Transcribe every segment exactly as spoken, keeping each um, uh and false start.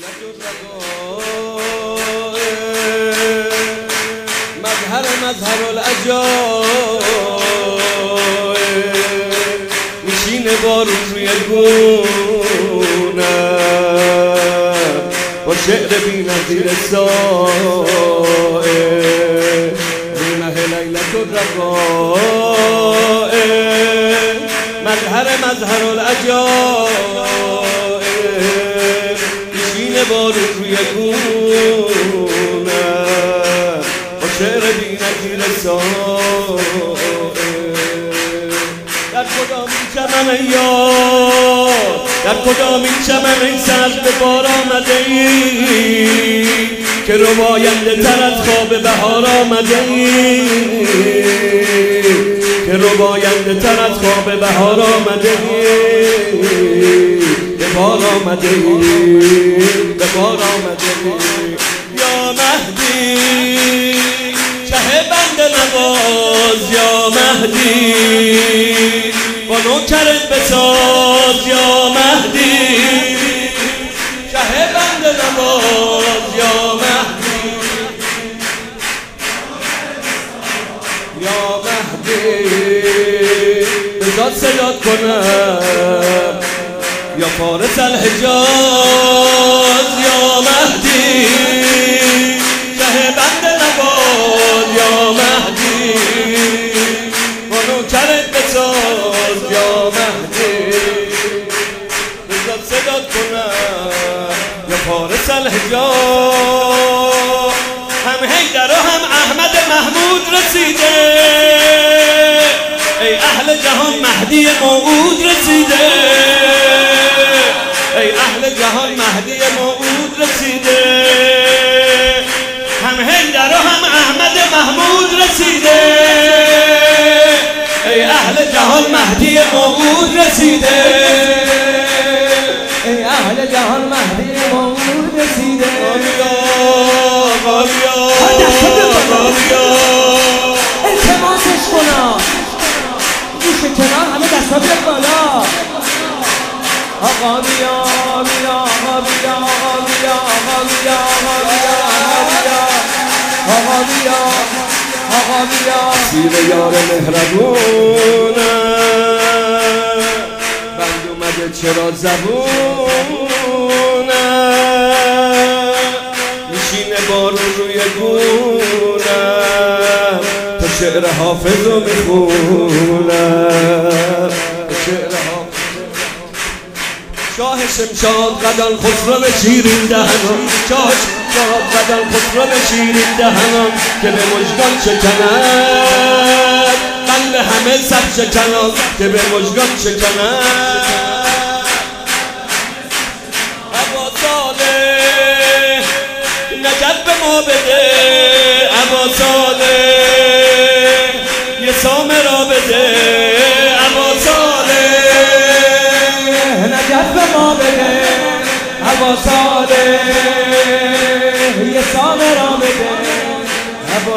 مظهر مظهر العجایب میشینه بارون روی گونم با شعر بی نظیر سائر رونه لیلت الرقائب مظهر مظهر العجایب میشینه بارون روی گونم با شعر بی نظیر سائر در کدام این چمن یار در کدام این چمن ای سرد به بار آمده ای که رباینده تر از خواب بهار آمده ای که رباینده تر از خواب بهار آمده ای به بار آمده ای به بار آمده ای یا مهدی شه بند نواز یا مهدی با نوکرت بساز یا مهدی شه بند نواز یا مهدی یا مهدی بذات صدات کنم یا فارس الحجاز یا مهدی شه بند نواز یا مهدی با نوکرت بساز یا مهدی بذات صدات کنم یا فارس الحجاز هم حیدر و هم احمد محمود رسیده ای اهل جهان مهدی موعود رسیده ای اهل جهان مهدی موعود رسیده هم حیدر و هم احمد محمود رسیده ای اهل جهان مهدی موعود رسیده ای اهل جهان مهدی موعود رسیده غالیا غالیا غالیا التماسش کنم گوش کنار همه دستا بیاد بالا آقا بیا بیا آقا بیا آقا بیا آقا بیا آقا بیا آقا بیا آقا بیا سیر یار مهربونم بند اومده چرا زبونم میشینه بارون روی گونم تا شعر حافظ رو میخونم تا شعر حافظ شاه شمشاد قدان خسرو شیرین دهنان شاه شمشاد قدان خسرو شیرین دهنان که به مژگان شکند قلب همه سر شکنان که به مژگان شکند ابا صالح نجات به ما بده ابا صالح یه سامه را بده ابا صالح نجات به ما بده ابا صالح یه سامه را بده ابا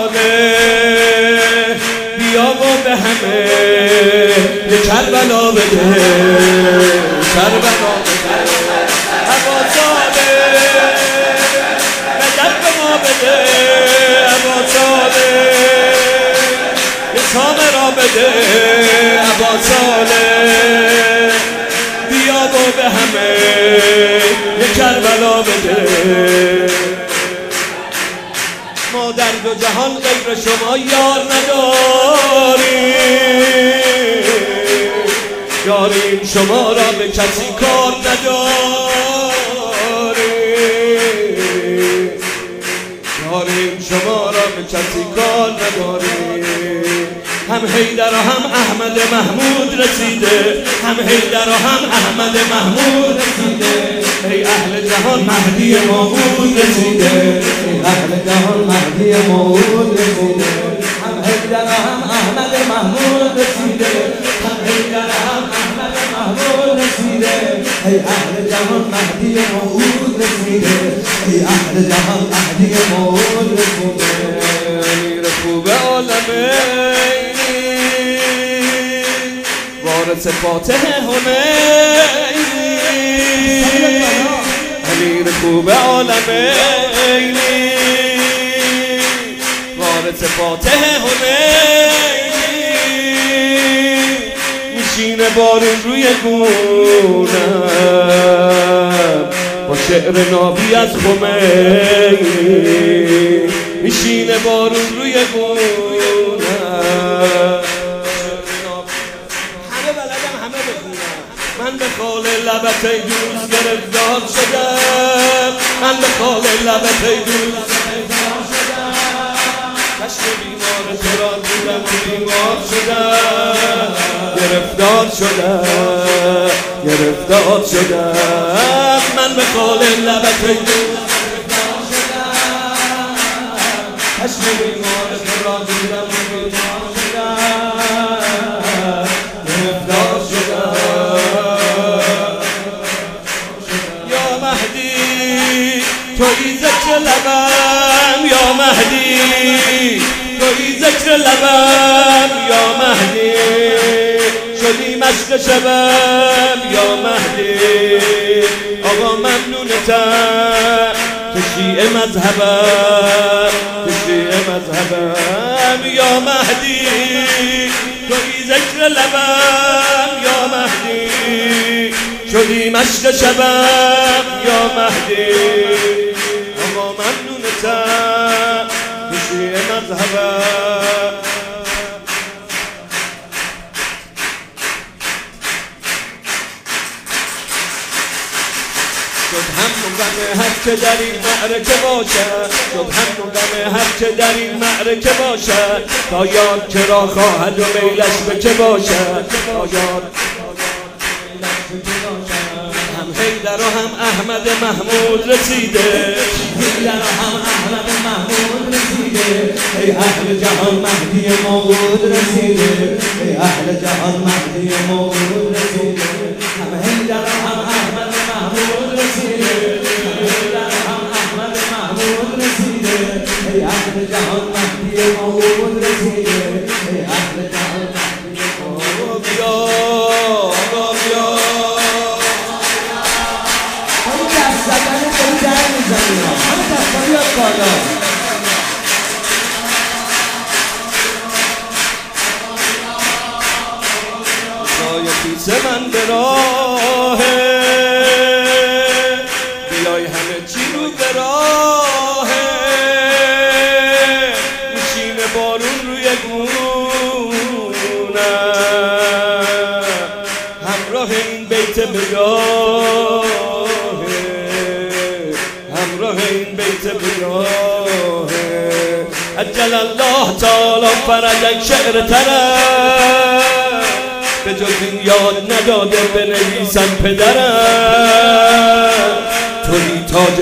صالح بیا و به همه یه کربلا بده کربلا بده ابا صالح نجات به ما بده ابا صالح یه سامه را بده ابا صالح بیا و به همه یه کربلا بده ما در دو جهان غیر شما یار نداریم یاریم شما را به کسی کار نداریم یاریم شما را به کسی کار نداریم هم حیدر و هم احمد محمود رسیده هم حیدر و هم احمد محمود رسیده ای اهل جهان مهدی موعود رسیده ای اهل جهان مهدی موعود رسیده هم حیدر و هم احمد محمود رسیده هم حیدر و هم احمد محمود رسیده ای اهل جهان مهدی موعود رسیده ای اهل جهان مهدی موعود رسیده امیر خوب عالمه وارث فاتح حنین امیر محبوب عالمینی وارث فاتح حنینی میشینه بارون روی گونم با شعر نابی از خمینی میشینه بارون روی گونم همه بلدم همه بخونم من به خال لبت ای دوست گرفتار شدم من به خال لبت ای دوست گرفتار شدم چشم بیمار تو را دیدم بیمار شدم گرفتار شدم گرفتار شدم من به خال لبت ای دوست گرفتار شدم چشم بیمار تو را دیدم بیمار شدم گرفتار شدم یا مهدی توی ذکر لبم یا مهدی توی ذکر لبم یا مهدی شدی مشق شبم یا مهدی آقا ممنونتم تو شیعه مذهبم تو شیعه مذهبم یا مهدی توی ذکر لبم یا مهدی شدی مشق شبم یا مهدی آقا ممنونتم تو شیعه مذهبم شد هم غم هر که در این معرکه باشد شد هم غم هر که در این معرکه باشد تا یاد که را خواهد و میلش به که باشد تا یاد هم حیدر و هم احمد محمود رسیده حیدر و هم احمد محمود رسیده ای اهل جهان مهدی موعود رسیده ای اهل جهان مهدی موعود رسیده هم حیدر و هم احمد محمود رسیده هم حیدر و هم احمد محمود رسیده ای اهل جهان مهدی موعود رسیده ای اهل جهان مهدی موعود بیا آقا بیا همون دست زدن داری در میزنی همون دست بیاد بالا جای خیس من به راهه بیای همه چی رو به راهه میشینه بارون روی گونم همراه این بیت بگاهه همراه این بیت بگاهه عجل الله تعالی فرجک شعر طرف به جز این یاد نداده بنویسم پدرم توی تاج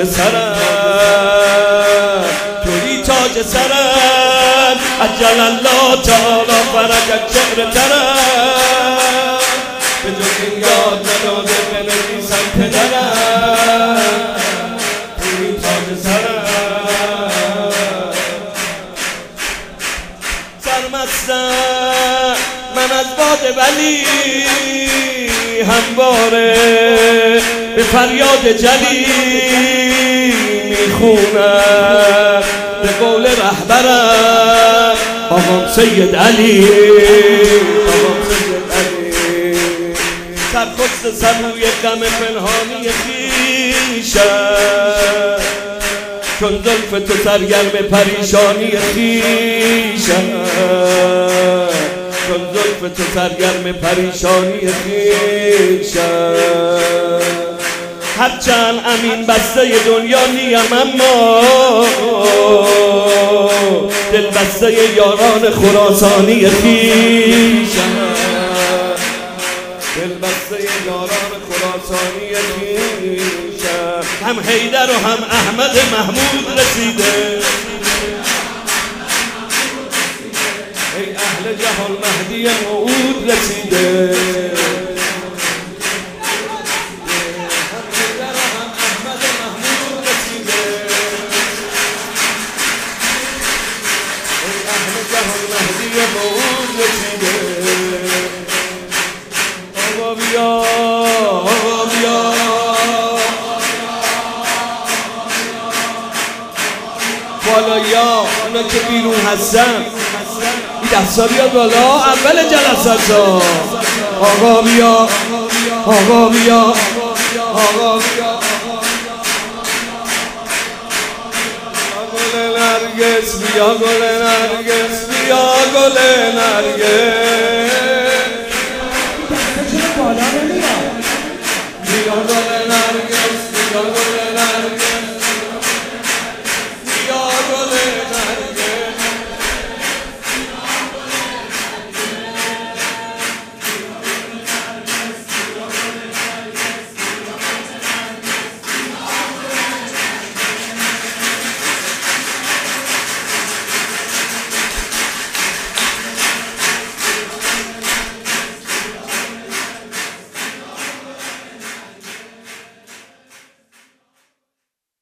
سرم توی تاج سرم عجل الله تعالی فرجک شعر طرف به جز این یاد نداده بنویسم پدرم توی تاج سرم سرمستم من از باد ولی همواره به فریاد جلی میخونم به قول رهبرم آقام سید علی آقام سید علی سرخست سروی غم پنهانی خویشم چون زلف تو سرگرم پریشانی خویشم چون زلف تو سرگرم پریشانی خویشم هرچند امین بسته دنیا نیم اما دل بسته یاران خراسانی خویشم دل بسته یاران خراسانی خویشم هم حیدر و هم احمد محمود رسیده ای اهل جهان مهدی موعود رسیده هم حیدر و هم احمد محمود رسیده ای اهل جهان مهدی موعود رسیده آقا بیا آقا بیا اینا که بیرون هستن این دستا بیاد بالا اول جلسات ها. آقا بیا آقا بیا آقا بیا گل نرگس بیا گل نرگس بیا گل نرگس بیا گل